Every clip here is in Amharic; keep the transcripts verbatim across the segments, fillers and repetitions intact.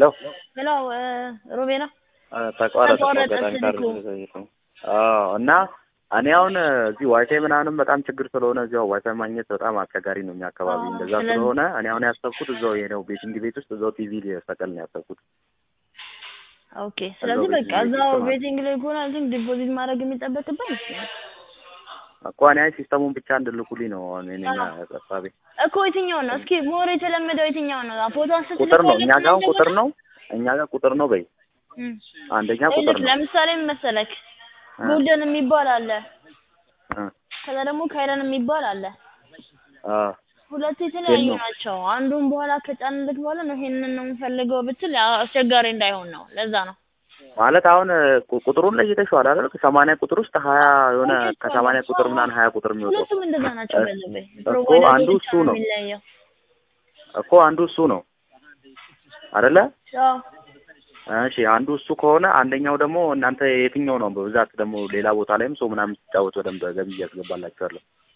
ሄሎ ሄሎ ሮቤና ተቋረጠ ተቋረጠ ታርኩ አዎ እና እኔ አሁን እዚህ ዋይፋይ ምናምን በጣም ችግር ስለሆነ እዚያው ዋይፋይ ማግኘት በጣም አስቸጋሪ ነው እኛ አካባቢ እንደዛ ስለሆነ እኔ አሁን ያሰብኩት እዛው የኔው ቤቲንግ ቤት ውስጥ እዛው ቲቪ ሊሰቀል ነው ያሰብኩት ኦኬ ስለዚህ በቃ እዛው ቤቲንግ ላይ ሆነ አንቺን ዲፖዚት ማድረግ የሚጠበቅበት እኮ እኔ ሲስተሙን ብቻ እንድልኩልኝ ነው እኔ ያሳሳቤ እኮ የትኛው ነው እስኪ ሞር የተለመደው የትኛው ነው ፎቶ አንስቶ ቁጥር ነው እኛ ጋር ቁጥር ነው እኛ ጋር ቁጥር ነው በይ አንደኛ ቁጥር ነው ለምሳሌ መሰለክ ጎልደን የሚባል አለ ከዛ ደግሞ ካይረን የሚባል አለ አ ሁለት የተለያዩ ናቸው አንዱን በኋላ ከጫንልክ በኋላ ነው ይሄንን ነው የምፈልገው ብትል አስቸጋሪ እንዳይሆን ነው ለዛ ነው ማለት አሁን ቁጥሩን ለይተሽዋል አይደል ከሰማንያ ቁጥር ውስጥ ሀያ የሆነ ከሰማንያ ቁጥር ምናምን ሀያ ቁጥር የሚወጣው ሁለቱም እንደዛ ናቸው በለበይ እኮ አንዱ እሱ ነው እኮ አንዱ እሱ ነው አይደለ አዎ እሺ አንዱ እሱ ከሆነ አንደኛው ደግሞ እናንተ የትኛው ነው በብዛት ደግሞ ሌላ ቦታ ላይም ሰው ምናምን ሲጫወት ወደም ገቢ ያስገባላችኋል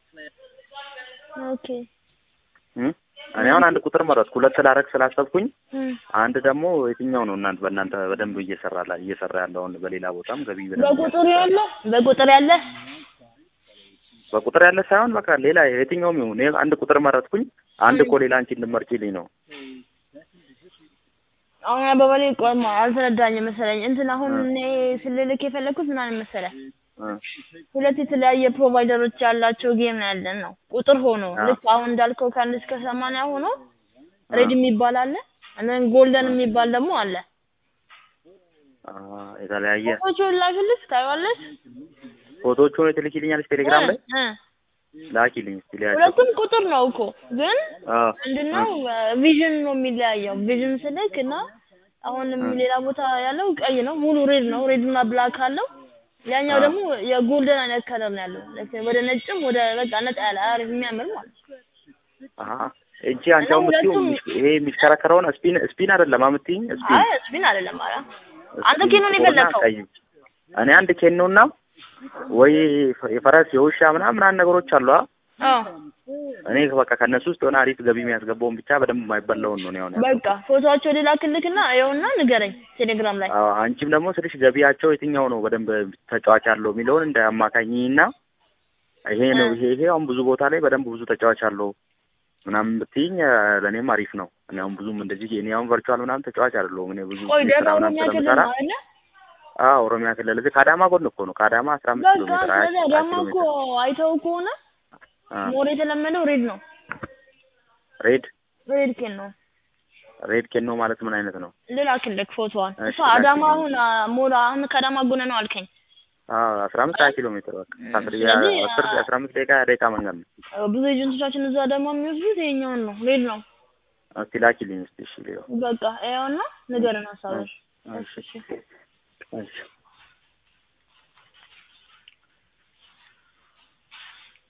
ኦኬ እኔ አሁን አንድ ቁጥር መረጥኩ ሁለት ላረክ ስላሰብኩኝ አንድ ደግሞ የትኛው ነው እናንተ በእናንተ በደንብ እየሰራላ እየሰራ ያለውን በሌላ ቦታም ገቢ በቁጥር ያለ በቁጥር ያለ በቁጥር ያለ ሳይሆን በቃ ሌላ የትኛውም ይሁን አንድ ቁጥር መረጥኩኝ አንድ እኮ ሌላ አንቺ እንድመርጪልኝ ነው አሁን አባባሌ ቆማ አልተረዳኝ መሰለኝ እንትን አሁን እኔ ስለልክ የፈለኩት ምናምን መሰለ ሁለት የተለያየ ፕሮቫይደሮች ያላቸው ጌም ነው ያለን ነው ቁጥር ሆኖ ልክ አሁን እንዳልከው ከአንድ እስከ ሰማንያ ሆኖ ሬድ የሚባል አለ እና ጎልደን የሚባል ደግሞ አለ አ የተለያየ ፎቶቹን ላክልሽ ታይዋለሽ ፎቶቹን ትልኪልኛለሽ ቴሌግራም ላይ ላኪልኝ ትልያለሽ ሁለቱም ቁጥር ነው እኮ ግን ምንድነው ቪዥን ነው የሚለያየው ቪዥን ስለክና አሁን ሌላ ቦታ ያለው ቀይ ነው ሙሉ ሬድ ነው ሬድ እና ብላክ አለው ያኛው ደግሞ የጎልደን አይነት ከለር ነው ያለው ወደ ነጭም ወደ በቃ ነጣ ያለ አሪፍ የሚያምር ማለት አሃ እጂ አንቺው ምትዩ ይሄ የሚሽከረከረውን ስፒን ስፒን አይደለም አምጥኝ ስፒን አይ ስፒን አይደለም አራ አንተ ኬኖ ነው የፈለከው እኔ አንድ ኬን ነውና ወይ የፈረስ የውሻ ምናምን ምናምን ነገሮች አሉ አዎ እኔ በቃ ከነሱ ውስጥ ሆነ አሪፍ ገቢ የሚያስገባውን ብቻ በደንብ የማይበላውን ነው ነው በቃ ፎቶአቸው ሌላክልክና አይውና ንገረኝ ቴሌግራም ላይ አዎ አንቺም ደግሞ ስልሽ ገቢያቸው የትኛው ነው በደንብ ተጫዋች አለው የሚለውን እንደ አማካኝና ይሄ ነው ይሄ ይሄ አሁን ብዙ ቦታ ላይ በደንብ ብዙ ተጫዋች አለው ምናምን ብትይኝ ለኔም አሪፍ ነው እኔ አሁን ብዙም እንደዚህ እኔ አሁን ቨርቹዋል ምናምን ተጫዋች አይደለሁም እኔ ብዙ ምናምን ስለምሰራ አዎ ኦሮሚያ ክልል እዚህ ካዳማ ጎን እኮ ነው ካዳማ አስራ አምስት ኪሎ ሜትር አይ ካዳማ እኮ አይተው ከሆነ ሞር የተለመደው ሬድ ነው ሬድ ሬድ ኬን ነው ሬድ ኬን ነው ማለት ምን አይነት ነው ልላክልክ ፎቶዋን እሱ አዳማ አሁን ሞራ አሁን ካዳማ ጎን ነው አልከኝ አዎ አስራ አምስት ኪሎ ሜትር በቃ ታስሪያ አስራ አምስት ደቂቃ ደቂቃ መንገድ ነው ብዙ ኤጀንቶቻችን እዛ ደግሞ የሚወስዱት ይሄኛውን ነው ሬድ ነው እስቲ ላኪልኝ እስቲ እሺ ሌው በቃ ያውና ንገረን ሐሳብሽ እሺ እሺ